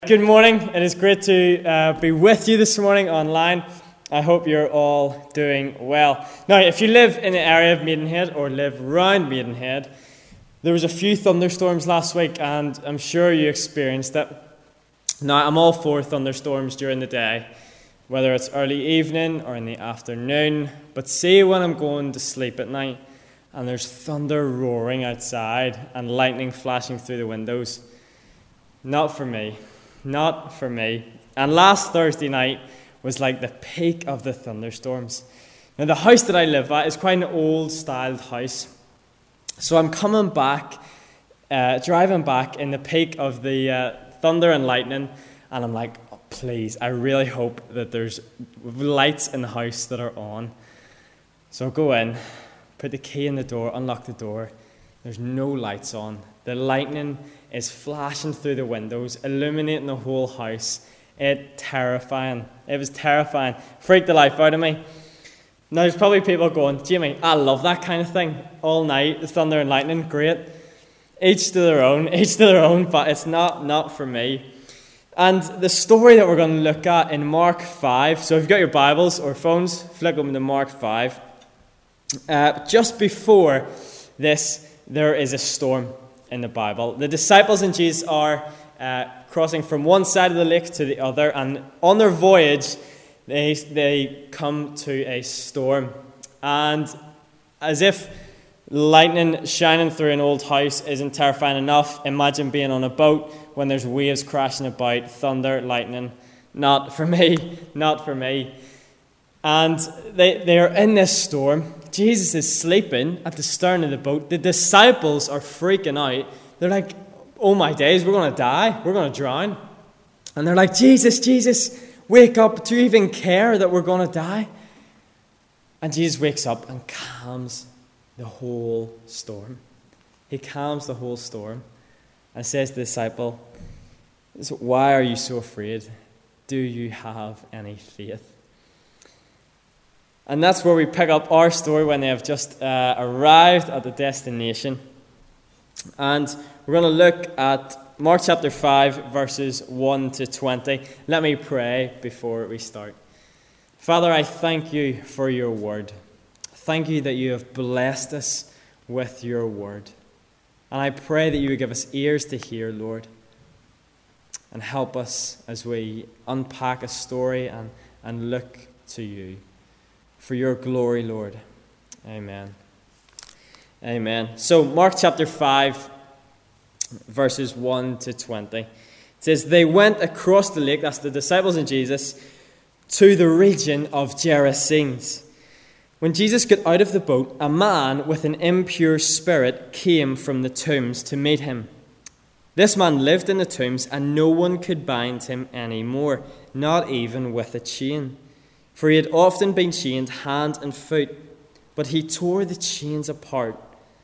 Good morning. It is great to be with you this morning online. I hope you're all doing well. Now, if you live in the area of Maidenhead or live around Maidenhead, there was a few thunderstorms last week, and I'm sure you experienced it. Now, I'm all for thunderstorms during the day, whether it's early evening or in the afternoon. But see, when I'm going to sleep at night and there's thunder roaring outside and lightning flashing through the windows, not for me. Not for me. And last Thursday night was like the peak of the thunderstorms. Now, the house that I live at is quite an old-styled house. So I'm coming back, driving back in the peak of the thunder and lightning, and I'm like, oh, please, I really hope that there's lights in the house that are on. So I go in, put the key in the door, unlock the door. There's no lights on. The lightning is flashing through the windows, illuminating the whole house. It was terrifying. Freaked the life out of me. Now, there's probably people going, Jamie, I love that kind of thing. All night, the thunder and lightning, great. Each to their own, but it's not for me. And the story that we're going to look at in Mark 5, so if you've got your Bibles or phones, flick them to Mark 5. Just before this, there is a storm in the Bible. The disciples and Jesus are crossing from one side of the lake to the other, and on their voyage, they come to a storm. And as if lightning shining through an old house isn't terrifying enough, imagine being on a boat when there's waves crashing about, thunder, lightning. Not for me, not for me. And they are in this storm. Jesus is sleeping at the stern of the boat. The disciples are freaking out. They're like, oh my days, we're going to die. We're going to drown. And they're like, Jesus, wake up. Do you even care that we're going to die? And Jesus wakes up and calms the whole storm. He calms the whole storm and says to the disciple, why are you so afraid? Do you have any faith? And that's where we pick up our story when they have just arrived at the destination. And we're going to look at Mark chapter 5, verses 1 to 20. Let me pray before we start. Father, I thank you for your word. Thank you that you have blessed us with your word. And I pray that you would give us ears to hear, Lord, and help us as we unpack a story and look to you. For your glory, Lord. Amen. Amen. So, Mark chapter 5, verses 1 to 20. It says, they went across the lake, that's the disciples and Jesus, to the region of Gerasenes. When Jesus got out of the boat, a man with an impure spirit came from the tombs to meet him. This man lived in the tombs, and no one could bind him anymore, not even with a chain. For he had often been chained hand and foot, but he tore the chains apart.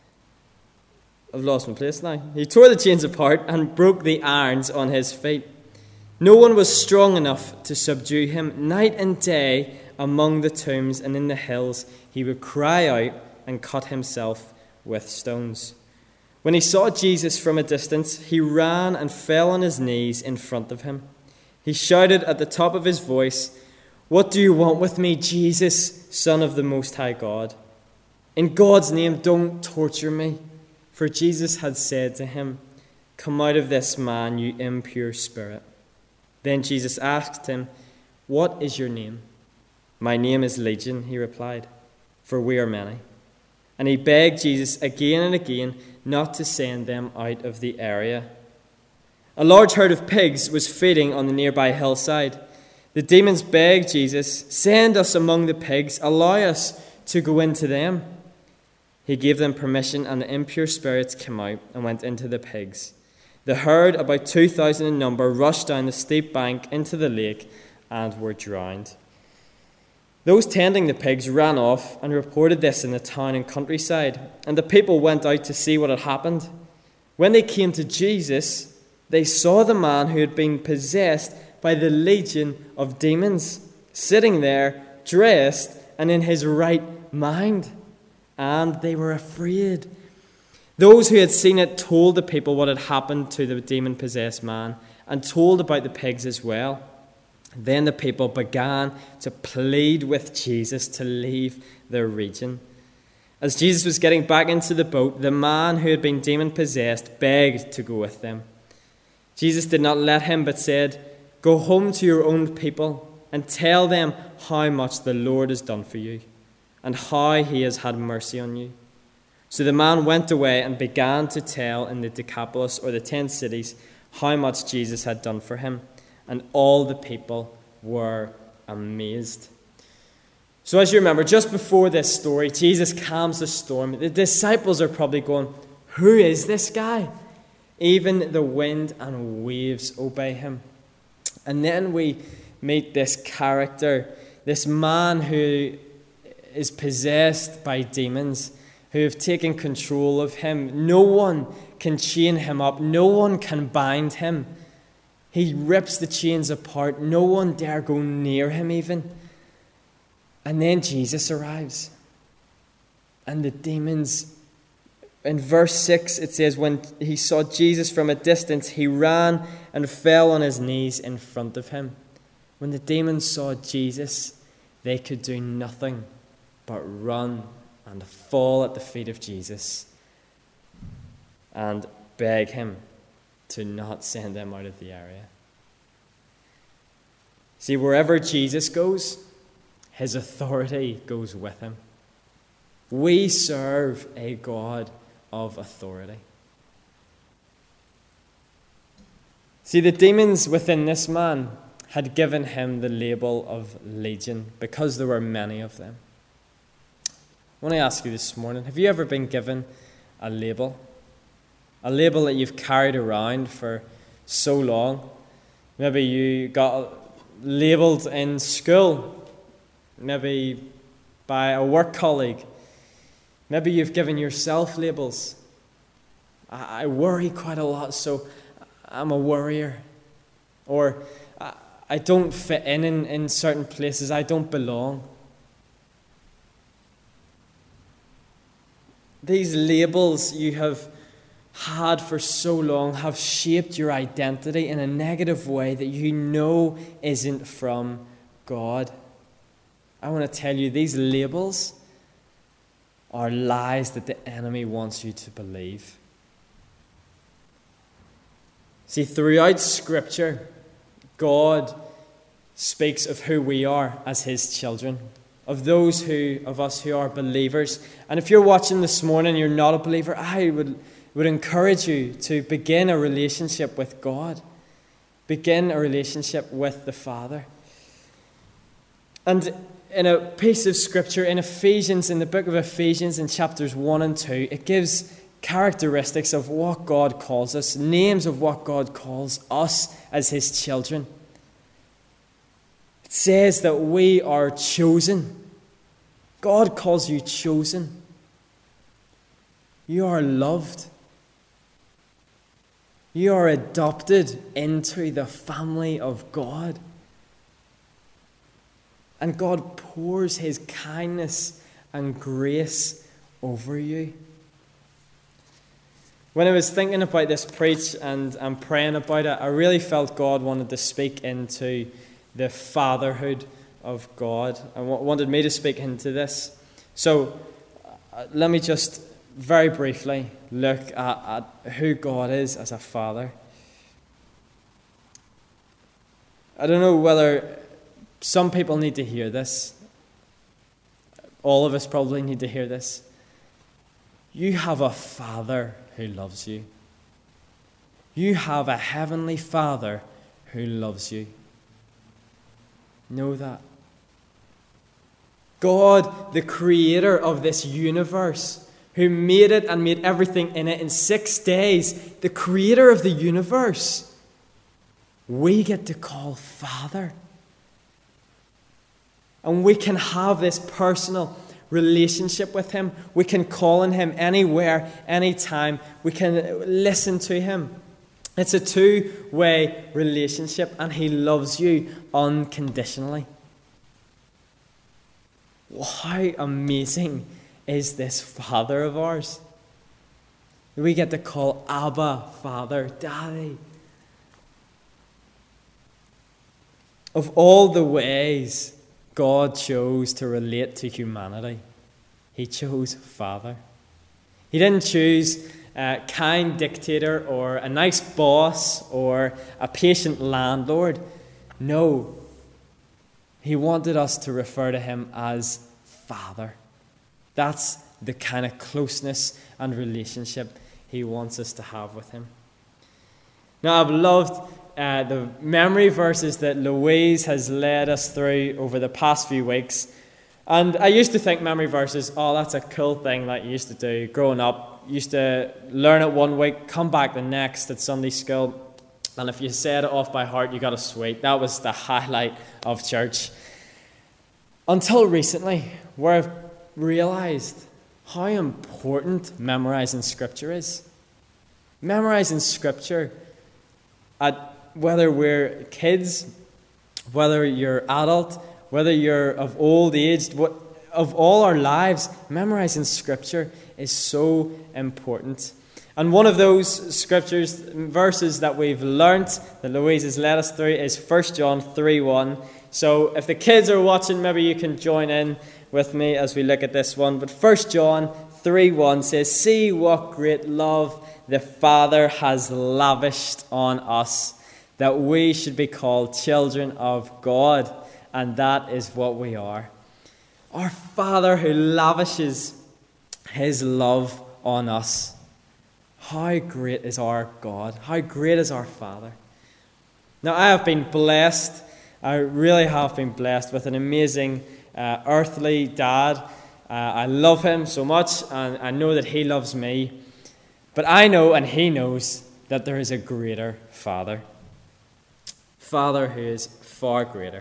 I've lost my place now. He tore the chains apart and broke the irons on his feet. No one was strong enough to subdue him. Night and day among the tombs and in the hills, he would cry out and cut himself with stones. When he saw Jesus from a distance, he ran and fell on his knees in front of him. He shouted at the top of his voice, what do you want with me, Jesus, Son of the Most High God? In God's name, don't torture me. For Jesus had said to him, come out of this man, you impure spirit. Then Jesus asked him, what is your name? My name is Legion, he replied, for we are many. And he begged Jesus again and again not to send them out of the area. A large herd of pigs was feeding on the nearby hillside. The demons begged Jesus, send us among the pigs, allow us to go into them. He gave them permission, and the impure spirits came out and went into the pigs. The herd, about 2,000 in number, rushed down the steep bank into the lake and were drowned. Those tending the pigs ran off and reported this in the town and countryside, and the people went out to see what had happened. When they came to Jesus, they saw the man who had been possessed by the legion of demons, sitting there, dressed and in his right mind. And they were afraid. Those who had seen it told the people what had happened to the demon-possessed man and told about the pigs as well. Then the people began to plead with Jesus to leave their region. As Jesus was getting back into the boat, the man who had been demon-possessed begged to go with them. Jesus did not let him, but said, "Go home to your own people and tell them how much the Lord has done for you and how he has had mercy on you." So the man went away and began to tell in the Decapolis, or the 10 cities, how much Jesus had done for him. And all the people were amazed. So as you remember, just before this story, Jesus calms the storm. The disciples are probably going, "Who is this guy?" Even the wind and waves obey him. And then we meet this character, this man who is possessed by demons, who have taken control of him. No one can chain him up. No one can bind him. He rips the chains apart. No one dare go near him even. And then Jesus arrives. And the demons, in verse 6, it says, when he saw Jesus from a distance, he ran and fell on his knees in front of him. When the demons saw Jesus, they could do nothing but run and fall at the feet of Jesus and beg him to not send them out of the area. See, wherever Jesus goes, his authority goes with him. We serve a God of authority. See, the demons within this man had given him the label of Legion because there were many of them. I want to ask you this morning, have you ever been given a label? A label that you've carried around for so long? Maybe you got labelled in school, maybe by a work colleague. Maybe you've given yourself labels. I worry quite a lot, so I'm a worrier. Or I don't fit in certain places. I don't belong. These labels you have had for so long have shaped your identity in a negative way that you know isn't from God. I want to tell you, these labels are lies that the enemy wants you to believe. See, throughout Scripture, God speaks of who we are as his children, of those of us who are believers. And if you're watching this morning and you're not a believer, I would encourage you to begin a relationship with God. Begin a relationship with the Father. And in a piece of Scripture, in Ephesians, in the book of Ephesians, in chapters 1 and 2, it gives characteristics of what God calls us, names of what God calls us as his children. It says that we are chosen. God calls you chosen. You are loved. You are adopted into the family of God. And God pours his kindness and grace over you. When I was thinking about this preach and praying about it, I really felt God wanted to speak into the fatherhood of God. And wanted me to speak into this. So let me just very briefly look at who God is as a father. I don't know whether some people need to hear this. All of us probably need to hear this. You have a Father who loves you. You have a heavenly Father who loves you. Know that. God, the creator of this universe, who made it and made everything in it in 6 days, the creator of the universe, we get to call Father. And we can have this personal relationship with him. We can call on him anywhere, anytime. We can listen to him. It's a two-way relationship, and he loves you unconditionally. How amazing is this Father of ours? We get to call Abba Father, Daddy. Of all the ways God chose to relate to humanity, he chose Father. He didn't choose a kind dictator or a nice boss or a patient landlord. No, he wanted us to refer to him as Father. That's the kind of closeness and relationship he wants us to have with him. Now, I've loved the memory verses that Louise has led us through over the past few weeks. And I used to think memory verses, oh, that's a cool thing that you used to do growing up. You used to learn it one week, come back the next at Sunday school, and if you said it off by heart, you got a sweet. That was the highlight of church. Until recently, where I've realized how important memorizing Scripture is. Memorizing Scripture, whether we're kids, whether you're adult, whether you're of old age, of all our lives, memorizing Scripture is so important. And one of those scriptures, verses that we've learnt, that Louise has led us through, is 1 John 3:1. So if the kids are watching, maybe you can join in with me as we look at this one. But 1 John 3:1 says, "See what great love the Father has lavished on us, that we should be called children of God." And that is what we are. Our Father who lavishes his love on us. How great is our God? How great is our Father? Now, I have been blessed. I really have been blessed with an amazing earthly dad. I love him so much, and I know that he loves me. But I know, and he knows, that there is a greater Father. Father who is far greater.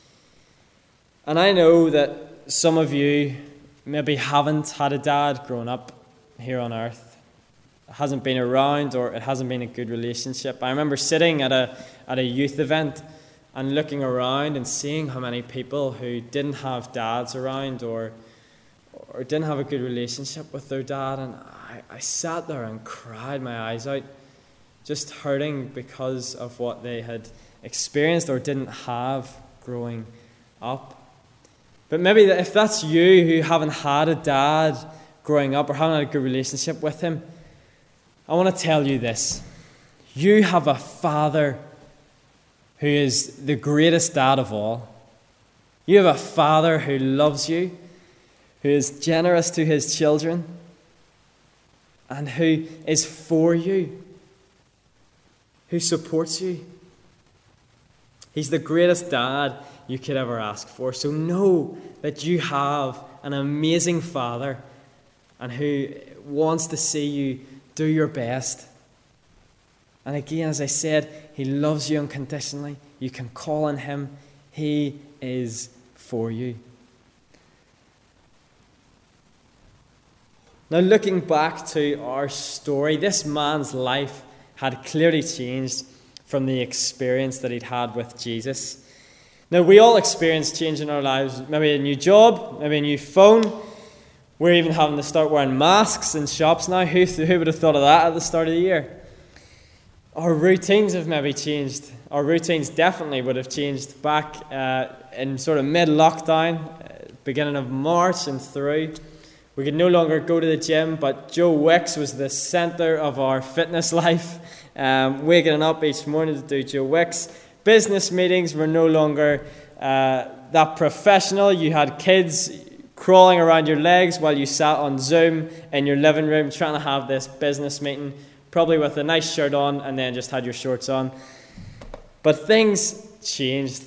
And I know that some of you maybe haven't had a dad growing up here on earth. It hasn't been around, or it hasn't been a good relationship. I remember sitting at a youth event and looking around and seeing how many people who didn't have dads around or didn't have a good relationship with their dad. And I sat there and cried my eyes out, just hurting because of what they had experienced or didn't have growing up. But maybe if that's you who haven't had a dad growing up or haven't had a good relationship with him, I want to tell you this. You have a Father who is the greatest dad of all. You have a Father who loves you, who is generous to his children, and who is for you, who supports you. He's the greatest dad you could ever ask for. So know that you have an amazing Father, and who wants to see you do your best. And again, as I said, he loves you unconditionally. You can call on him. He is for you. Now, looking back to our story, this man's life had clearly changed from the experience that he'd had with Jesus. Now, we all experience change in our lives. Maybe a new job, maybe a new phone. We're even having to start wearing masks in shops now. Who would have thought of that at the start of the year? Our routines have maybe changed. Our routines definitely would have changed back in sort of mid-lockdown, beginning of March and through. We could no longer go to the gym, but Joe Wicks was the centre of our fitness life. Waking up each morning to do Joe Wicks. Business meetings were no longer that professional. You had kids crawling around your legs while you sat on Zoom in your living room trying to have this business meeting, probably with a nice shirt on and then just had your shorts on. But things changed.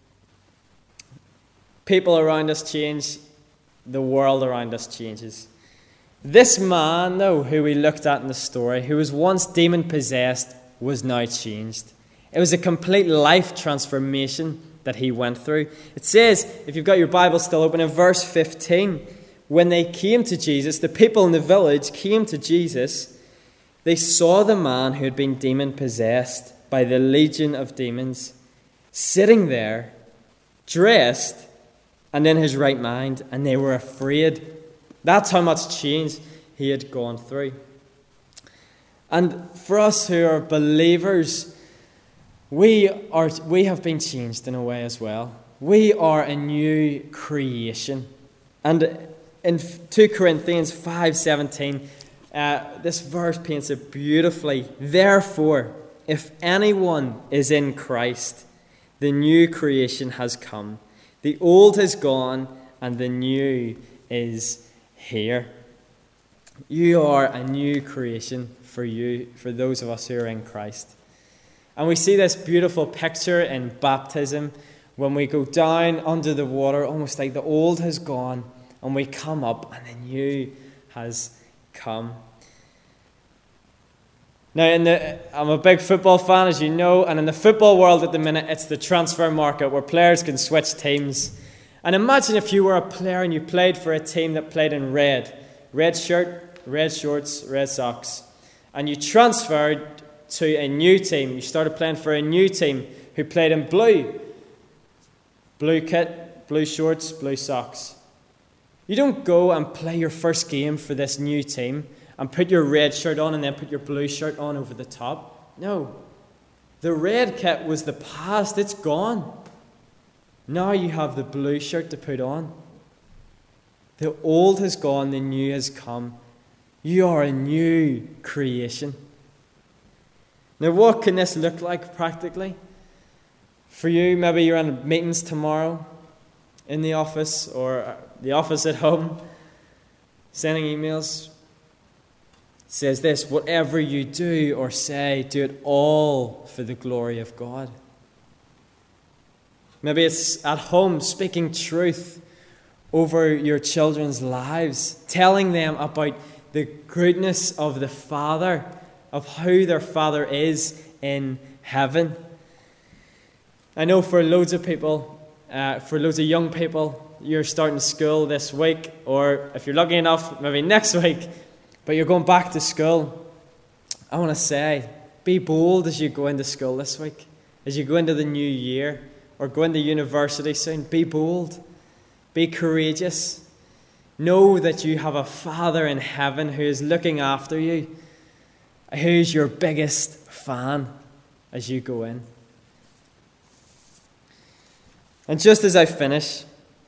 People around us change. The world around us changes. This man, though, who we looked at in the story, who was once demon-possessed, was now changed. It was a complete life transformation that he went through. It says, if you've got your Bible still open, in verse 15, when they came to Jesus, the people in the village came to Jesus, they saw the man who had been demon-possessed by the legion of demons, sitting there, dressed, and in his right mind, and they were afraid. That's how much change he had gone through. And for us who are believers, we have been changed in a way as well. We are a new creation. And in 2 Corinthians 5:17, this verse paints it beautifully. Therefore, if anyone is in Christ, the new creation has come. The old has gone, and the new is here. You are a new creation for those of us who are in Christ. And we see this beautiful picture in baptism when we go down under the water, almost like the old has gone, and we come up, and the new has come. Now, I'm a big football fan, as you know, and in the football world at the minute, it's the transfer market where players can switch teams. And imagine if you were a player and you played for a team that played in red shirt, red shorts, red socks, and you transferred to a new team. You started playing for a new team who played in blue kit, blue shorts, blue socks. You don't go and play your first game for this new team and put your red shirt on and then put your blue shirt on over the top. No. The red kit was the past. It's gone. Now you have the blue shirt to put on. The old has gone, the new has come. You are a new creation. Now, what can this look like practically? For you, maybe you're in meetings tomorrow in the office or the office at home, sending emails. It says this: whatever you do or say, do it all for the glory of God. Maybe it's at home, speaking truth over your children's lives, telling them about the goodness of the Father, of who their Father is in heaven. I know for loads of people, for loads of young people, you're starting school this week, or if you're lucky enough, maybe next week, but you're going back to school. I want to say, be bold as you go into school this week, as you go into the new year, or go into university soon. Be bold. Be courageous. Know that you have a Father in heaven who is looking after you, who's your biggest fan as you go in. And just as I finish,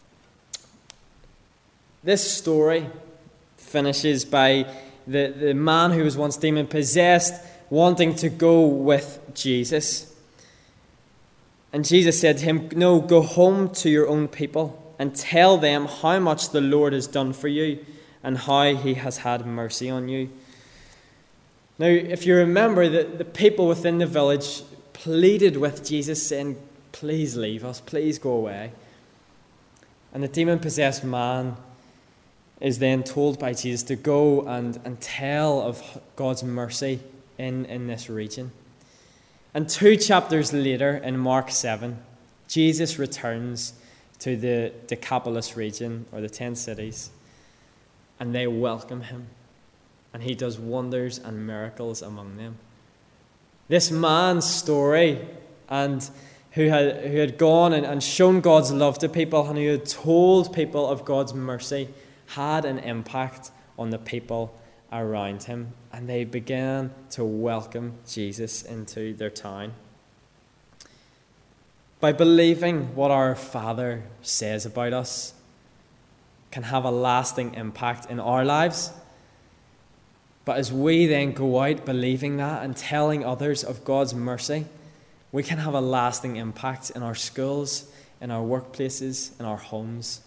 this story finishes by the man who was once demon-possessed wanting to go with Jesus. And Jesus said to him, "No, go home to your own people and tell them how much the Lord has done for you and how he has had mercy on you." Now, if you remember, the people within the village pleaded with Jesus, saying, "Please leave us, please go away." And the demon-possessed man is then told by Jesus to go and tell of God's mercy in this region. And 2 chapters later, in Mark 7, Jesus returns to the Decapolis region, or the 10 cities, and they welcome him. And he does wonders and miracles among them. This man's story, and who had gone and shown God's love to people, and who had told people of God's mercy, had an impact on the people around him, and they began to welcome Jesus into their town. By believing what our Father says about us can have a lasting impact in our lives. But as we then go out believing that and telling others of God's mercy, we can have a lasting impact in our schools, in our workplaces, in our homes.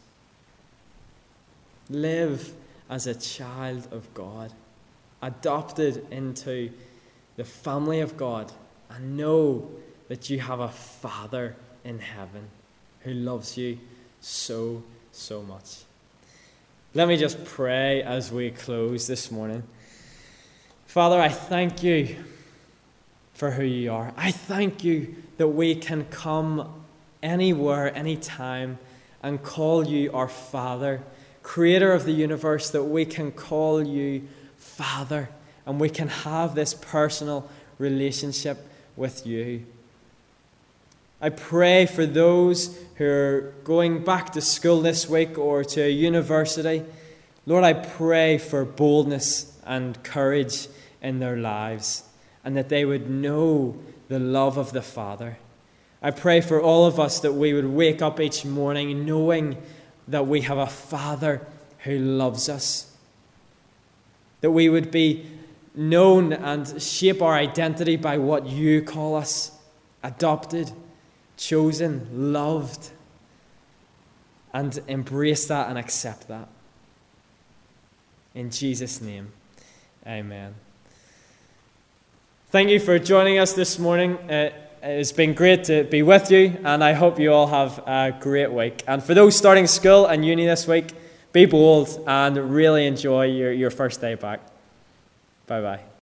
Live as a child of God, adopted into the family of God, and know that you have a Father in heaven who loves you so, so much. Let me just pray as we close this morning. Father, I thank you for who you are. I thank you that we can come anywhere, anytime, and call you our Father, Creator of the universe, that we can call you Father, and we can have this personal relationship with you. I pray for those who are going back to school this week or to a university. Lord, I pray for boldness and courage in their lives, and that they would know the love of the Father. I pray for all of us that we would wake up each morning knowing that we have a Father who loves us. That we would be known and shape our identity by what you call us: adopted, chosen, loved. And embrace that and accept that. In Jesus' name, amen. Thank you for joining us this morning. It's been great to be with you, and I hope you all have a great week. And for those starting school and uni this week, be bold and really enjoy your first day back. Bye-bye.